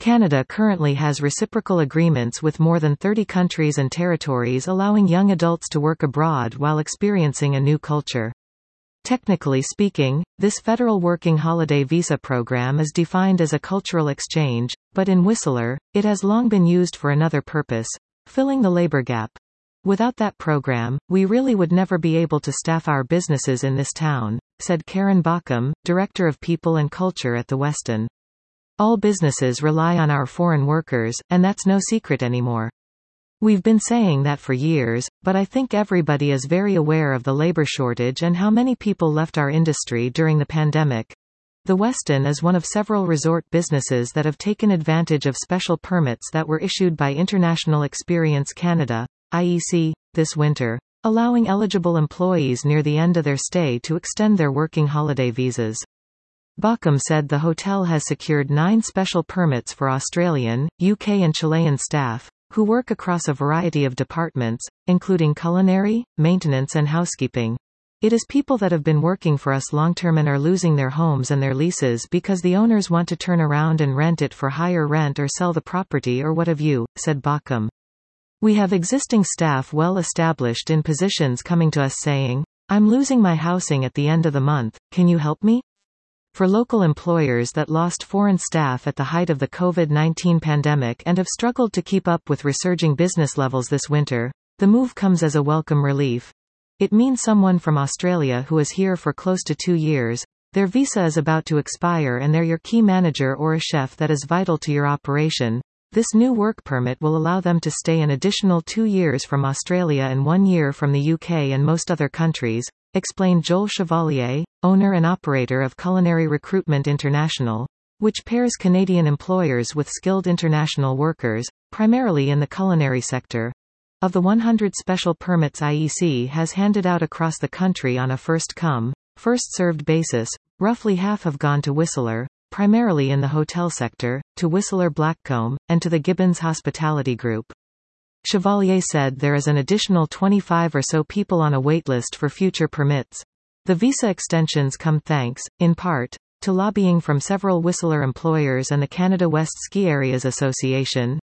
Canada currently has reciprocal agreements with more than 30 countries and territories allowing young adults to work abroad while experiencing a new culture. Technically speaking, this federal working holiday visa program is defined as a cultural exchange, but in Whistler, it has long been used for another purpose: filling the labor gap. Without that program, we really would never be able to staff our businesses in this town, said Karen Baucom, Director of People and Culture at the Westin. All businesses rely on our foreign workers, and that's no secret anymore. We've been saying that for years, but I think everybody is very aware of the labor shortage and how many people left our industry during the pandemic. The Westin is one of several resort businesses that have taken advantage of special permits that were issued by International Experience Canada, IEC, this winter, allowing eligible employees near the end of their stay to extend their working holiday visas. Baucom said the hotel has secured 9 special permits for Australian, UK and Chilean staff, who work across a variety of departments, including culinary, maintenance and housekeeping. It is people that have been working for us long-term and are losing their homes and their leases because the owners want to turn around and rent it for higher rent or sell the property or what have you, said Baucom. We have existing staff well established in positions coming to us saying, "I'm losing my housing at the end of the month, can you help me?" For local employers that lost foreign staff at the height of the COVID-19 pandemic and have struggled to keep up with resurging business levels this winter, the move comes as a welcome relief. It means someone from Australia who is here for close to 2 years, their visa is about to expire and they're your key manager or a chef that is vital to your operation. This new work permit will allow them to stay an additional 2 years from Australia and 1 year from the UK and most other countries, explained Joel Chevalier, owner and operator of Culinary Recruitment International, which pairs Canadian employers with skilled international workers, primarily in the culinary sector. Of the 100 special permits IEC has handed out across the country on a first-come, first-served basis, roughly half have gone to Whistler, primarily in the hotel sector, to Whistler Blackcomb, and to the Gibbons Hospitality Group. Chevalier said there is an additional 25 or so people on a waitlist for future permits. The visa extensions come thanks, in part, to lobbying from several Whistler employers and the Canada West Ski Areas Association,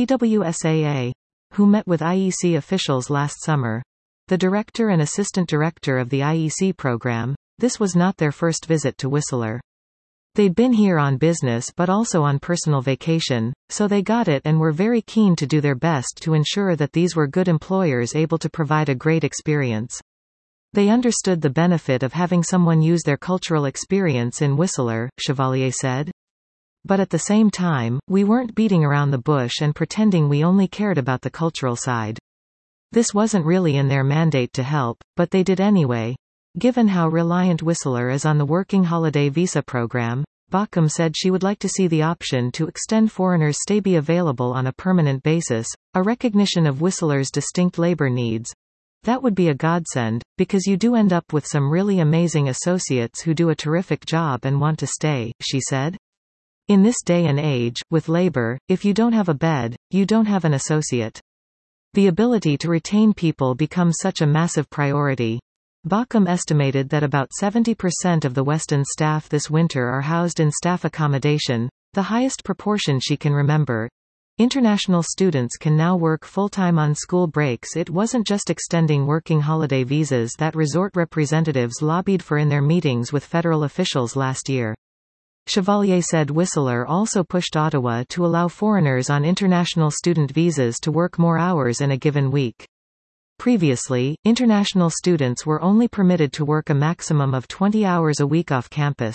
CWSAA, who met with IEC officials last summer. The director and assistant director of the IEC program, this was not their first visit to Whistler. They'd been here on business but also on personal vacation, so they got it and were very keen to do their best to ensure that these were good employers able to provide a great experience. They understood the benefit of having someone use their cultural experience in Whistler, Chevalier said. But at the same time, we weren't beating around the bush and pretending we only cared about the cultural side. This wasn't really in their mandate to help, but they did anyway. Given how reliant Whistler is on the working holiday visa program, Baucom said she would like to see the option to extend foreigners' stay be available on a permanent basis, a recognition of Whistler's distinct labor needs. That would be a godsend, because you do end up with some really amazing associates who do a terrific job and want to stay, she said. In this day and age, with labor, if you don't have a bed, you don't have an associate. The ability to retain people becomes such a massive priority. Baucom estimated that about 70% of the Westin staff this winter are housed in staff accommodation, the highest proportion she can remember. International students can now work full-time on school breaks. It wasn't just extending working holiday visas that resort representatives lobbied for in their meetings with federal officials last year. Chevalier said Whistler also pushed Ottawa to allow foreigners on international student visas to work more hours in a given week. Previously, international students were only permitted to work a maximum of 20 hours a week off campus.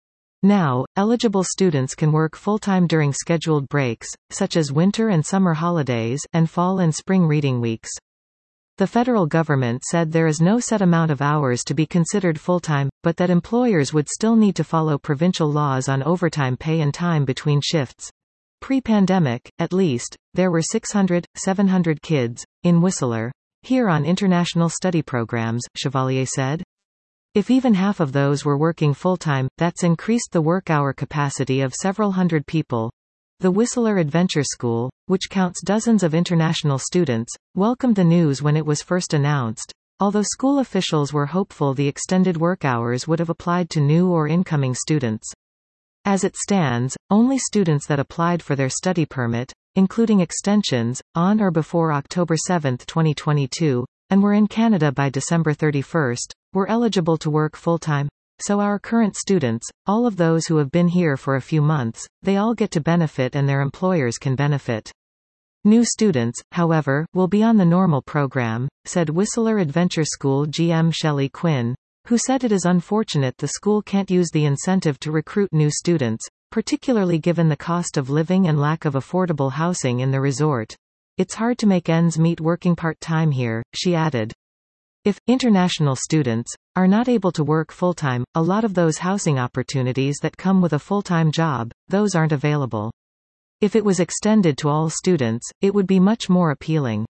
Now, eligible students can work full-time during scheduled breaks, such as winter and summer holidays, and fall and spring reading weeks. The federal government said there is no set amount of hours to be considered full-time, but that employers would still need to follow provincial laws on overtime pay and time between shifts. Pre-pandemic, at least, there were 600-700 kids in Whistler here on international study programs, Chevalier said. If even half of those were working full-time, that's increased the work-hour capacity of several hundred people. The Whistler Adventure School, which counts dozens of international students, welcomed the news when it was first announced, although school officials were hopeful the extended work hours would have applied to new or incoming students. As it stands, only students that applied for their study permit, including extensions, on or before October 7, 2022, and were in Canada by December 31, were eligible to work full-time. So our current students, all of those who have been here for a few months, they all get to benefit and their employers can benefit. New students, however, will be on the normal program, said Whistler Adventure School GM Shelley Quinn, who said it is unfortunate the school can't use the incentive to recruit new students, particularly given the cost of living and lack of affordable housing in the resort. It's hard to make ends meet working part-time here, she added. If international students are not able to work full-time, a lot of those housing opportunities that come with a full-time job, those aren't available. If it was extended to all students, it would be much more appealing.